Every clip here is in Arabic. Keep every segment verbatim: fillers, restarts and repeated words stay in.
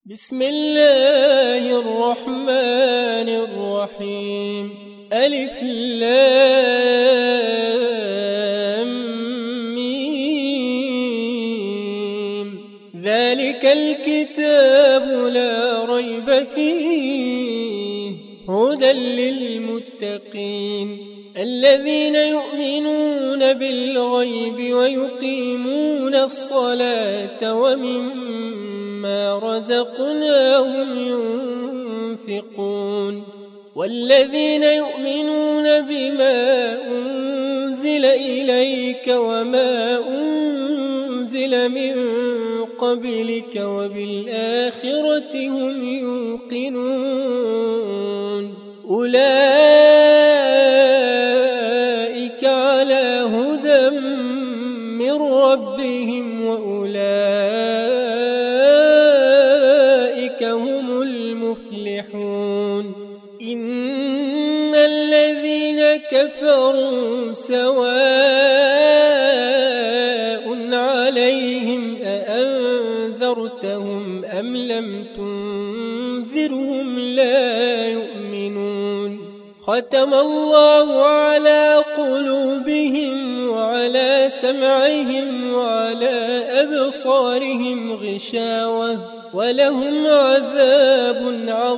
بسم الله الرحمن الرحيم. ألف لام ميم. ذلك الكتاب لا ريب فيه هدى للمتقين الذين يؤمنون بالغيب ويقيمون الصلاة ومما رزقناهم ينفقون والذين يؤمنون بما أنزل إليك وما أنزل من قبلك وبالآخرة هم يوقنون أولئك على هدى من ربهم وأولئك هم المفلحون. إن الذين كفروا سواء عليهم أأنذرتهم أم لم تنذرهم لا يؤمنون. ختم الله على قلوبهم وعلى سمعهم وعلى أبصارهم غشاوة ولهم عذاب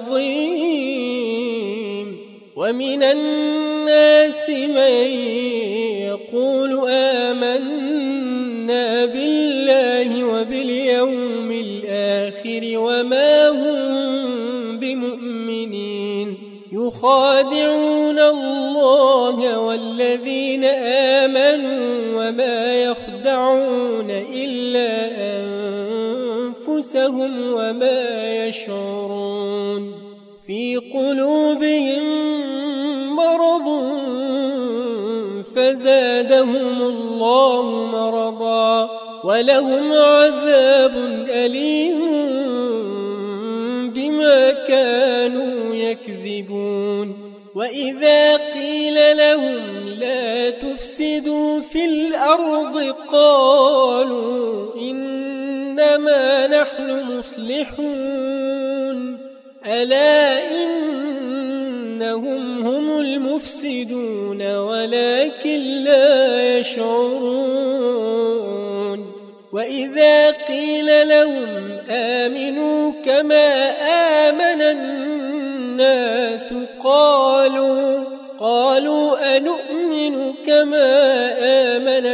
عظيم. ومن الناس من يقول آمنا بالله وباليوم الآخر وما هم بمؤمنين يخادعون الله والذين آمنوا وما يخدعون إلا أنفسهم وما يشعرون. في قلوبهم مرض فزادهم الله مرضا ولهم عذاب أليم بما كانوا يكذبون. وإذا قيل لهم لا تفسدوا في الأرض قالوا إنما نحن مصلحون ألا إنهم هم المفسدون ولكن لا يشعرون. وإذا قيل لهم آمنوا كما آمن الناس قالوا قالوا أنؤمن كما آمن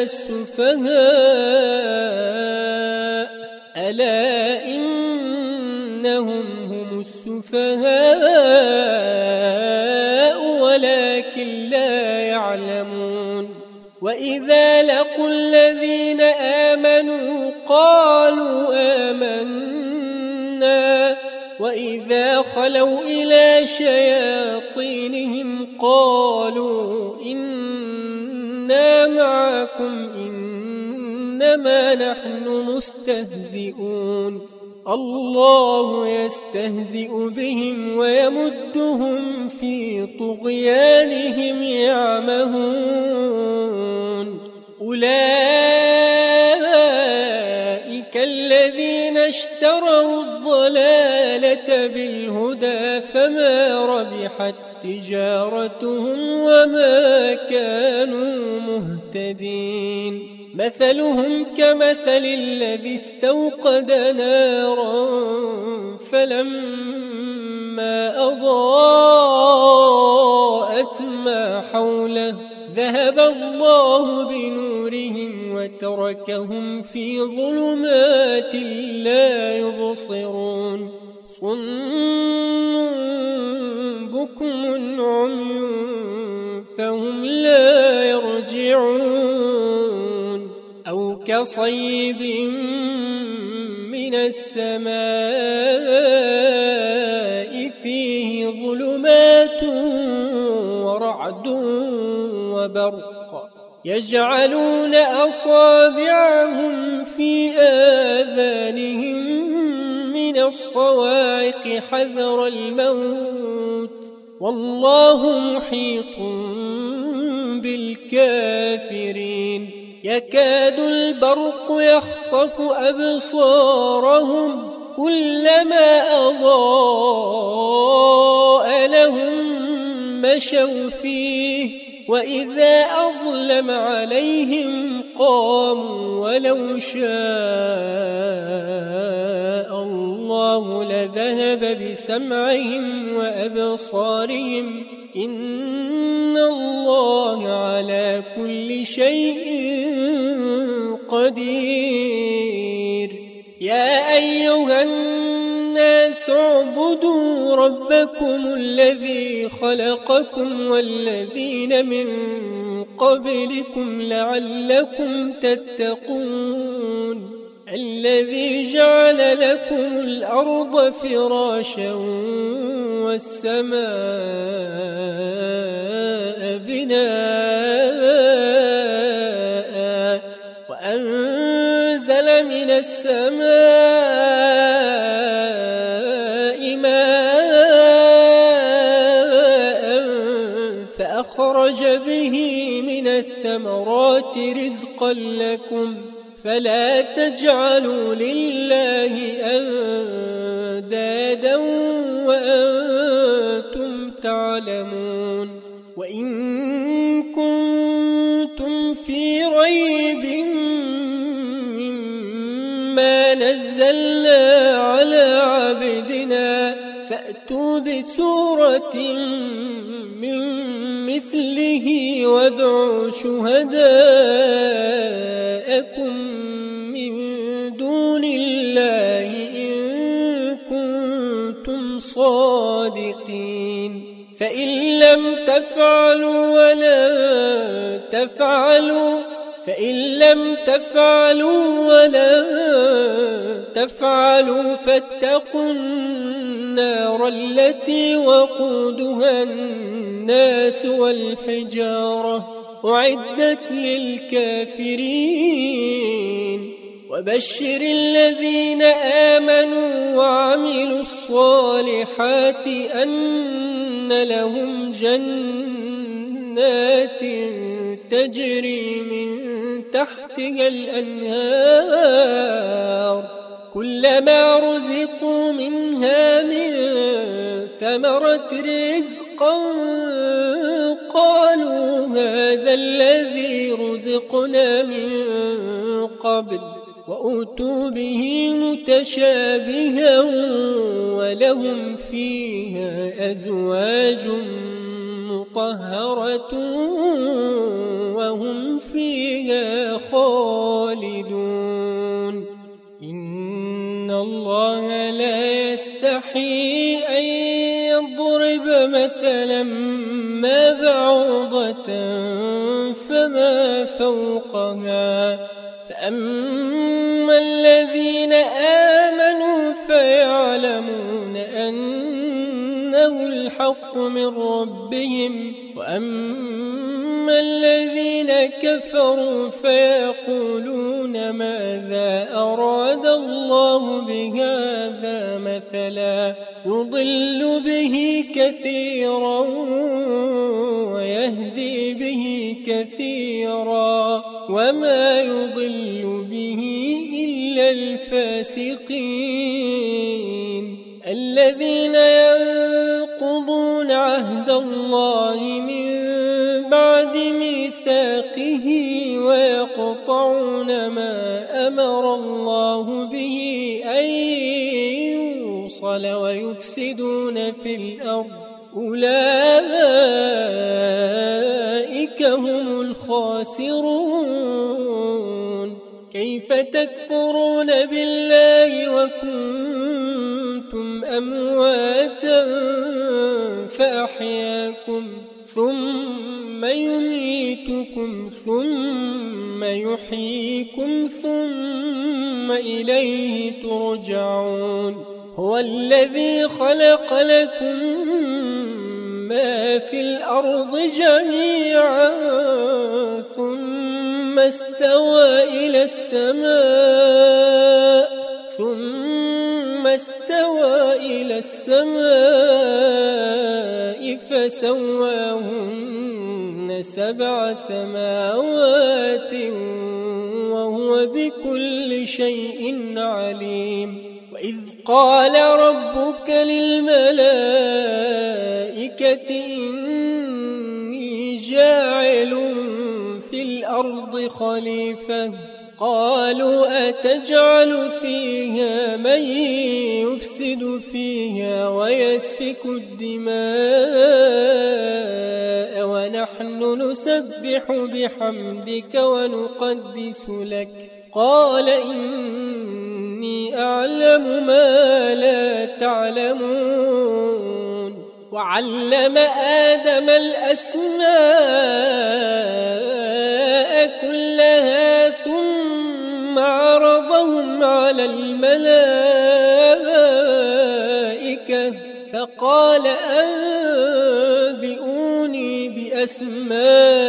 السفهاء ألا إنهم هم السفهاء ولكن لا يعلمون. وإذا لقوا الذين آمنوا قالوا آمنا وإذا خلوا إلى شياطينهم قالوا إنا معكم إنما نحن مستهزئون. الله يستهزئ بهم ويمدهم في طغيانهم يعمهون. أولئك الذين اشتروا الضلالة بالهدى فما ربحت تجارتهم وما كانوا مهتدين. مثلهم كمثل الذي استوقد نارا فلما أضاءت ما حوله ذهب الله بنورهم وتركهم في ظلمات لا يبصرون. صم بكم عمي فهم لا يرجعون. أو كصيب من السماء فيه ظلمات ورعد وبرق يجعلون أصابعهم في آذانهم من الصواعق حذر الموت والله محيط بالكافرين. يكاد البرق يخطف أبصارهم كلما أضاء لهم مشوا فيه وإذا أظلم عليهم قاموا ولو شاء الله لذهب بسمعهم وأبصارهم إن الله على كل شيء قدير. يا أيها الناس اعبدوا ربكم الذي خلقكم والذين من قبلكم لعلكم تتقون الذي جعل لكم الأرض فراشا والسماء بناء وأنزل من السماء ماء فأخرج به من الثمرات رزقا لكم فلا تجعلوا لله أندادا وأنتم تعلمون. وإن كنتم في ريب مما نزلنا على عبدنا فأتوا بسورة من مثله وادعوا شهداءكم من دون الله إن كنتم صادقين. فإن لم تفعلوا ولن تفعلوا فإن لم تفعلوا ولن تفعلوا فاتقوا النار التي وقودها الناس والحجارة أعدت للكافرين. وبشر الذين آمنوا وعملوا الصالحات أن لهم جنات تجري من تحتها الأنهار كلما رزقوا منها من ثمرة رزقا قالوا هذا الذي رزقنا من قبل وأتوا به متشابها ولهم فيها أزواج مطهرة وهم فيها خالدون. إن الله لا يستحي أن يضرب مثلا ما بعوضة فما فوقها فأما الذين آمنوا فيعلمون أنه الحق من ربهم وأما الذين كفروا فيقولون ماذا أراد الله بهذا مثلا يضل به كثيرا ويهدي به كثيرا وما يضل به إلا الفاسقين الذين ينقضون عهد الله من بعد ميثاقه ويقطعون ما أمر الله به أن يوصل ويفسدون في الأرض أولئك هم الخاسرون. كيف تكفرون بالله وكنتم أمواتا فأحياكم ثم يميتكم ثم يحييكم ثم إليه ترجعون. هو الذي خلق لكم ما في الأرض جميعا ثم استوى إلى السماء ثم استوى إلى السماء فسواهن سبع سماوات وهو بكل شيء عليم. وإذ قال ربك للملائكة إني جاعل في الأرض خليفة قالوا أتجعل فيها من يفسد فيها ويسفك الدماء ونحن نسبح بحمدك ونقدس لك قال إني أعلم ما لا تعلمون وعلم آدم الأسماء كلها ثم عرضهم على الملائكة فقال أنبئوني بأسماء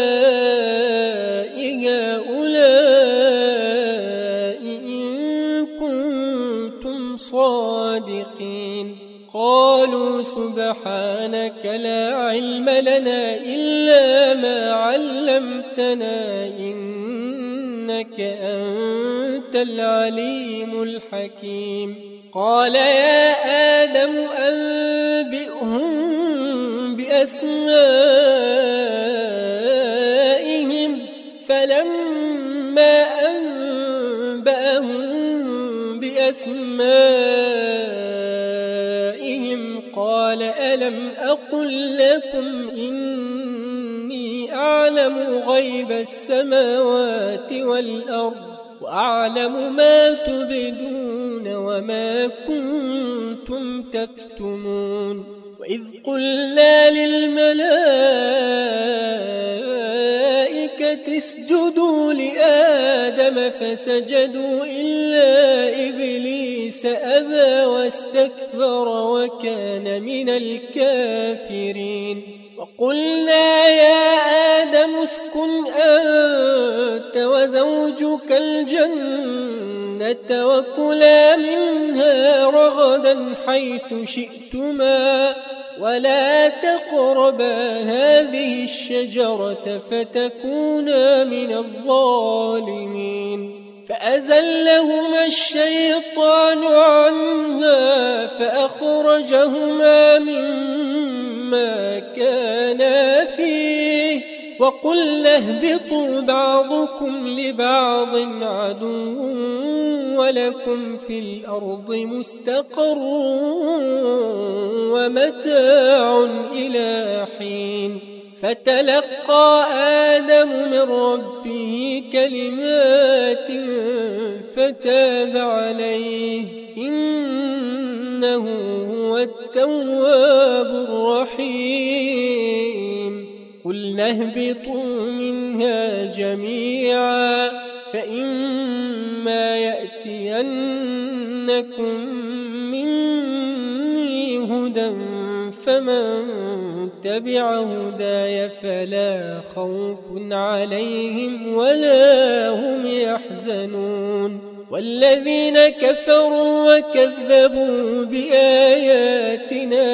هؤلاء إن كنتم صادقين قالوا سبحانك لا علم لنا إلا ما علمتنا إنك أنت العليم الحكيم قال يا آدم أنبئهم بأسمائهم فلما أنبأهم بأسمائهم قال ألم أقل لكم إني أعلم غيب السماوات والأرض وأعلم ما تبدون وما كنتم تكتمون وإذ قلنا للملائكة اسجدوا لآدم فسجدوا إلا إبليس أبى واستكبر وكان من الكافرين وقلنا يا آدم اسكن أنت وزوجك الجنة وكلا منها رغدا حيث شئتما ولا تقربا هذه الشجرة فتكونا من الظالمين فأزلهما الشيطان عنها فأخرجهما مما كانا فيه وقلنا اهبطوا بعضكم لبعض عدو ولكم في الأرض مستقر ومتاع إلى حين فتلقى آدم من ربه كلمات فتاب عليه إنه هو التواب الرحيم قلنا اهبطوا منها جميعا فإما يأتينكم مني هدى فمن تبع هداي فلا خوف عليهم ولا هم يحزنون والذين كفروا وكذبوا بآياتنا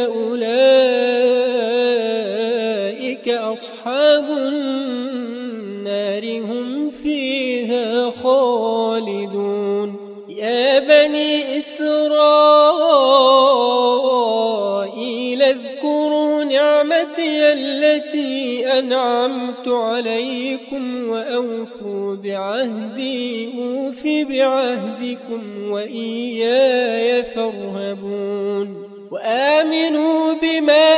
أولئك أصحاب النار هم فيها خالدون يا بني إسرائيل اذكروا نعمتي التي أنعمت عليكم وأوفوا بعهدي أوف بعهدكم وإياي فارهبون وآمنوا بما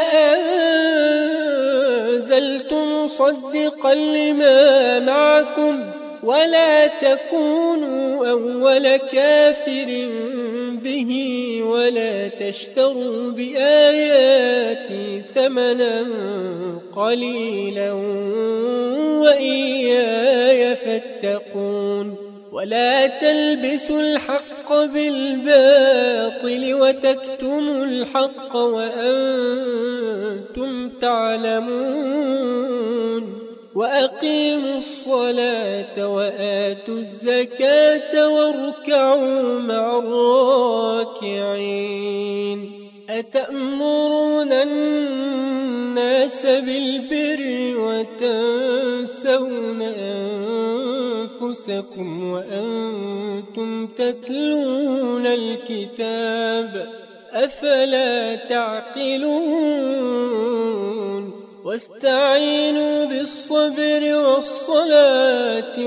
أنزلت مصدقا لما معكم ولا تكونوا أول كافر به ولا تشتروا بآياتي ثمنا قليلا وإياي فاتقون ولا تلبسوا الحق بالباطل وتكتموا الحق وأنتم تعلمون وأقيموا الصلاة وآتوا الزكاة واركعوا مع الراكعين أتأمرون الناس بالبر وتنسون أنفسكم وأنتم تتلون الكتاب أفلا تعقلون واستعينوا بالصبر والصلاة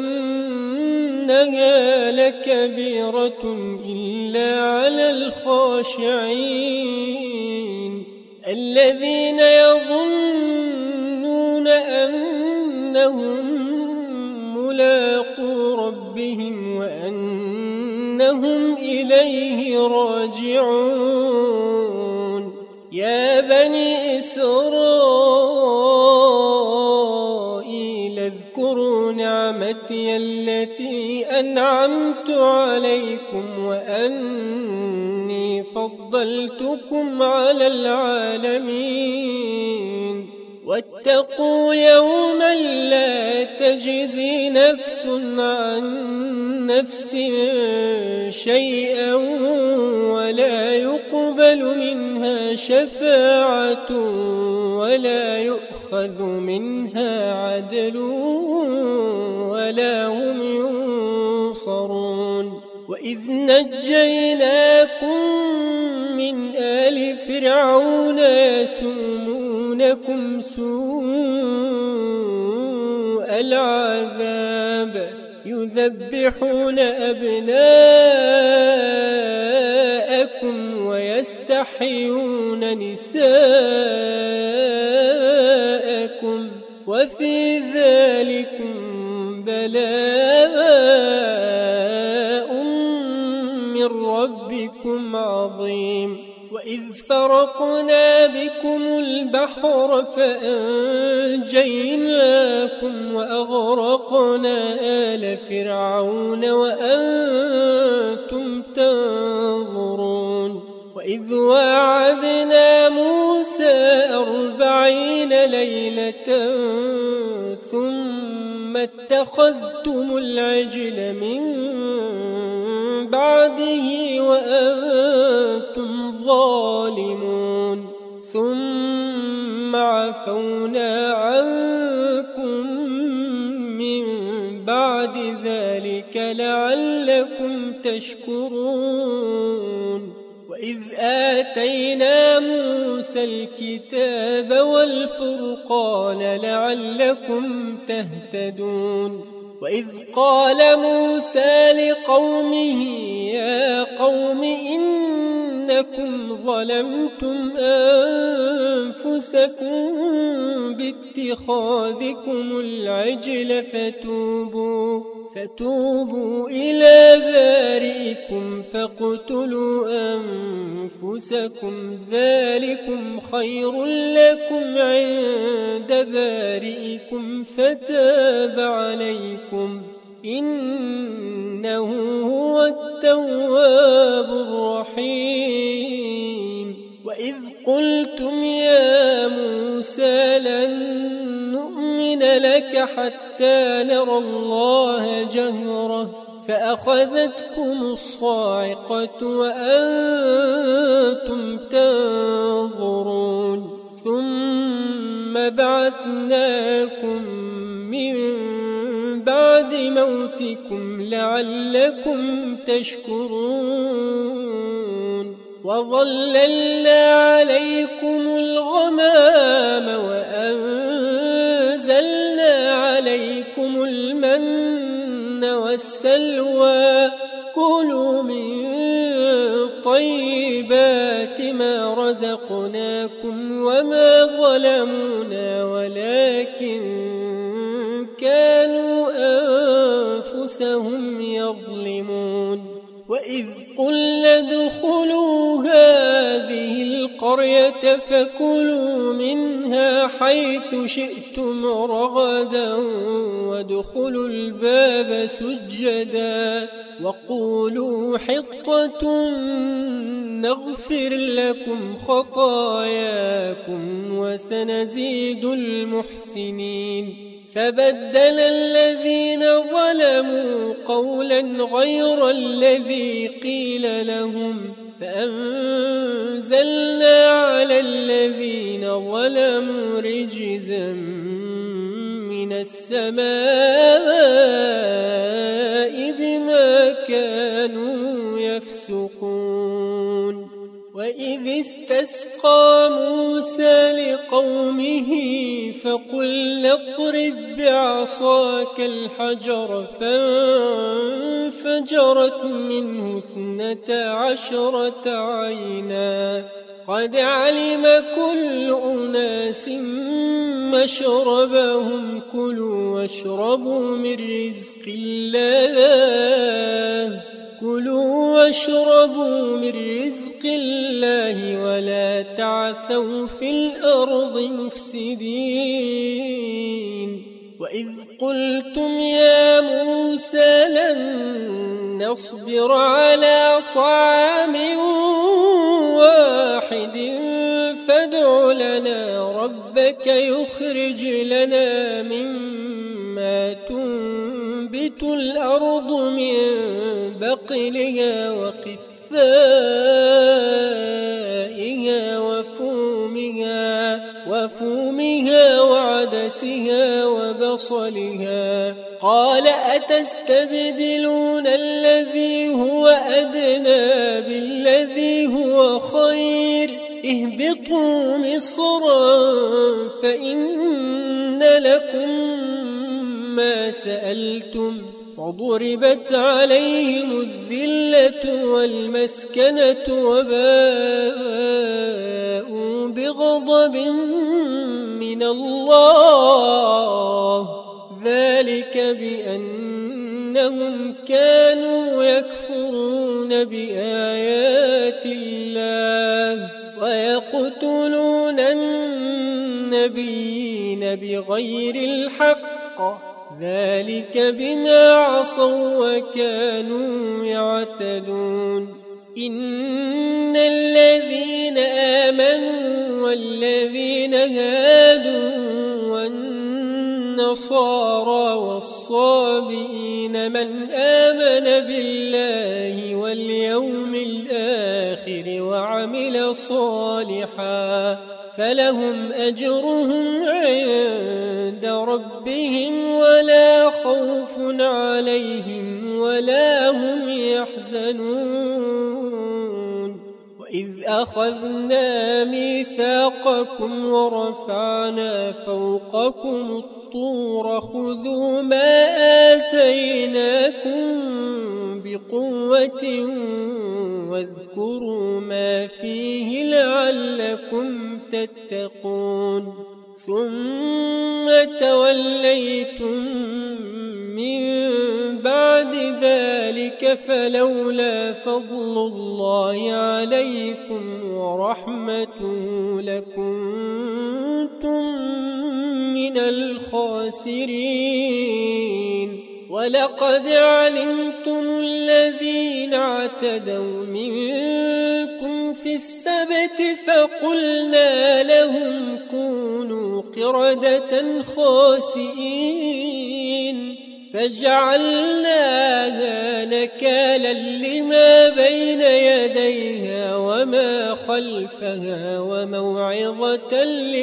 وإنها لكبيرة إلا على الخاشعين الذين يظنون أنهم ملاقو ربهم وأنهم إليه راجعون يا بني إسرائيل اذكروا نعمتي التي أنعمت عليكم وأني فضلتكم على العالمين واتقوا يوما لا تجزي نفس عن نفس شيئا ولا يقبل منها شفاعة ولا يؤخذ منها عدل ولا هم ينصرون وإذ نجيناكم من آل فرعون يسومونكم سوء العذاب يذبحون أبناءكم ويستحيون نساءكم وفي ذلكم بلاء من ربكم عظيم وإذ فرقنا بكم البحر فأنجيناكم وأغرقنا آل فرعون وأنتم تنظرون وإذ واعدنا موسى أربعين ليلة ثم اتخذتم العجل من بعده وأنتم ظالمون ثم عفونا عنكم من بعد ذلك لعلكم تشكرون وإذ آتينا موسى الكتاب والفرقان لعلكم تهتدون وإذ قال موسى لقومه يا قوم إنكم ظلمتم أنفسكم باتخاذكم العجل فتوبوا فتوبوا إلى بارئكم فاقتلوا أنفسكم ذلكم خير لكم عند بارئكم فتاب عليكم إنه هو التواب الرحيم وإذ قلتم يا موسى لن نؤمن لك حتى نرى الله جهرة فأخذتكم الصاعقة وأنتم تنظرون ثم بعثناكم من بعد موتكم لعلكم تشكرون وظللنا عليكم الغمام وأنزلنا عليكم المن والسلوى كلوا من طيبات ما رزقناكم وما ظلمونا ولكن كانوا أنفسهم يظلمون وإذ قلنا ادخلوا هذه القرية فكلوا منها حيث شئتم رغدا وادخلوا الباب سجدا وقولوا حطة نغفر لكم خطاياكم وسنزيد المحسنين فبدل الذين ظلموا قولا غير الذي قيل لهم فأنزلنا على الذين ظلموا رجزا من السماء وإذ استسقى موسى لقومه فقل اضرب بعصاك الحجر فانفجرت منه اثنتا عشرة عينا قد علم كل أناس مشربهم كلوا واشربوا من رزق الله كلوا واشربوا من رزق الله ولا تعثوا في الأرض مفسدين وإذ قلتم يا موسى لن نصبر على طعام واحد فادع لنا ربك يخرج لنا مما تنبت الأرض من بقلها وقثائها وفومها وفومها وعدسها وبصلها قال أتستبدلون الذي هو أدنى بالذي هو خير اهبطوا مصرا فإن لكم ما سألتم وضربت عليهم الذلة والمسكنة وباءوا بغضب من الله ذلك بأنهم كانوا يكفرون بآيات الله ويقتلون النبيين بغير الحق ذلك بما عصوا وكانوا يعتدون إن الذين آمنوا والذين هادوا والنصارى والصابئين من آمن بالله واليوم الآخر وعمل صالحا فلهم أجرهم عند ربهم ولا خوف عليهم ولا هم يحزنون وإذ أخذنا ميثاقكم ورفعنا فوقكم الطور خذوا ما آتيناكم بقوة واذكروا ما فيه لعلكم تتقون ثم توليتم من بعد ذلك فلولا فضل الله عليكم ورحمته لكنتم من الخاسرين ولقد علمتم الذين اعتدوا منكم في السبت فقلنا لهم كونوا قردة خاسئين فجعلناها نكالا لما بين يديها وما خلفها وموعظة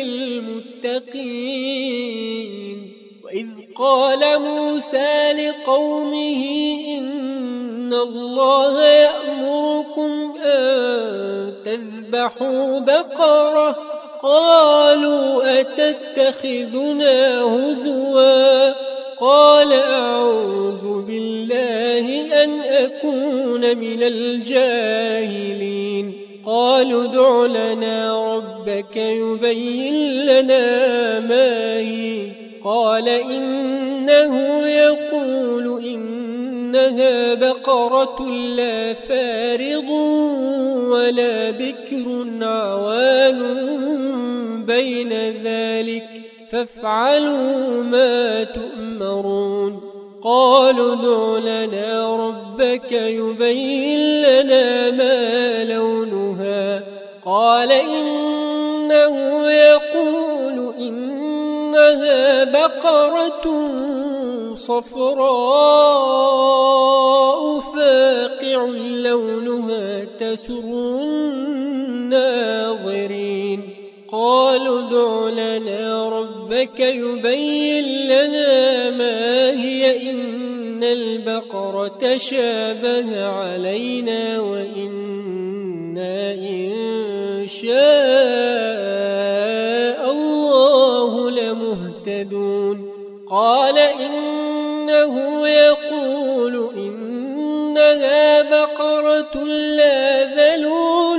للمتقين وإذ قال موسى لقومه إن الله يأمركم أن تذبحوا بقرة قالوا أتتخذنا هزوا قال أعوذ بالله أن أكون من الجاهلين قالوا ادع لنا ربك يبين لنا ما هي قال إنه يقول إنها بقرة لا فارض ولا بكر عوان بين ذلك فافعلوا ما تؤمرون قالوا ادع لنا ربك يبين لنا ما لونها قال إنه يقول إنها بقرة صفراء فاقع لونها تسر الناظرين قالوا ادع لنا ربك يبين لنا ما هي إن البقرة شابه علينا وإنا إن شاء الله لمهتدون قال إنه يقول إنها بقرة لا ذلول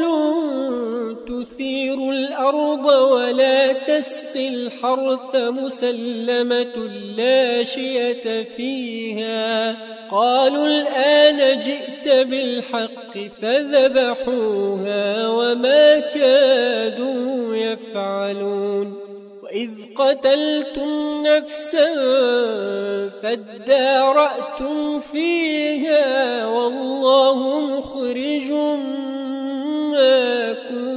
تثير الأرض ولا تسقي الحرث مسلمة لا شية فيها قالوا الآن جئت بالحق فذبحوها وما كادوا يفعلون وإذ قتلتم نفسا فادارأتم فيها والله مخرج ما كنتم